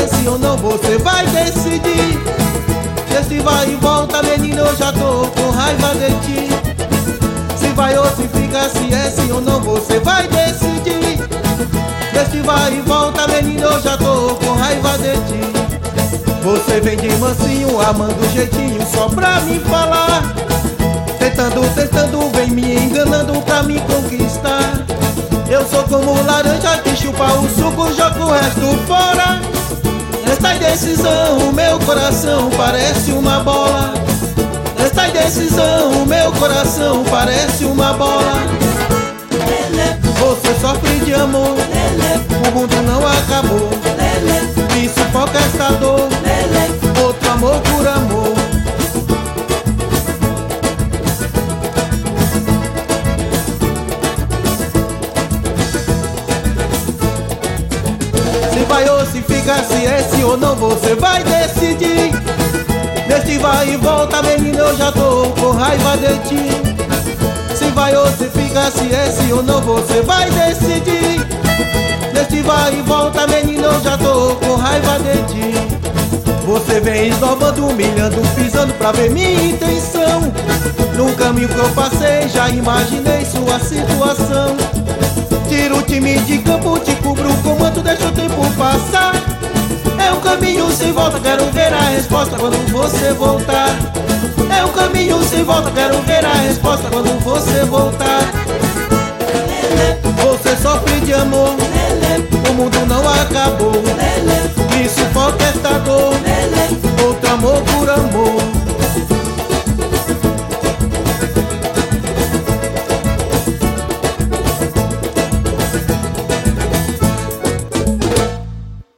esse ou não, você vai decidir. Esse vai e volta, menina, eu já tô com raiva de ti. Se vai ou se fica, se é sim ou não, você vai decidir. Esse vai e volta, menina, eu já tô com raiva de ti. Você vem de mansinho, amando jeitinho só pra me falar. Tentando, vem me enganando pra me conquistar. Eu sou como laranja que chupa o suco, joga o resto fora. Nesta indecisão, o meu coração parece uma bola. Nesta indecisão, o meu coração parece uma bola. Você sofre de amor, o mundo não acabou. Me sufoca esta dor, outro amor por amor. Se vai ou se fica, se é sim ou não, você vai decidir. Neste vai e volta, menina, eu já tô com raiva de ti. Se vai ou se fica, se é sim ou não, você vai decidir. Neste vai e volta, menina, eu já tô com raiva de ti. Você vem esnobando, humilhando, pisando pra ver minha intenção. No caminho que eu passei, já imaginei sua situação. Tiro o time de campo, te cubro com manto, deixa o tempo passar. É um caminho sem volta, quero ver a resposta quando você voltar. É um caminho sem volta, quero ver a resposta quando você voltar. Você sofre de amor, o mundo não acabou. Me sufoca esta dor, outro amor por amor.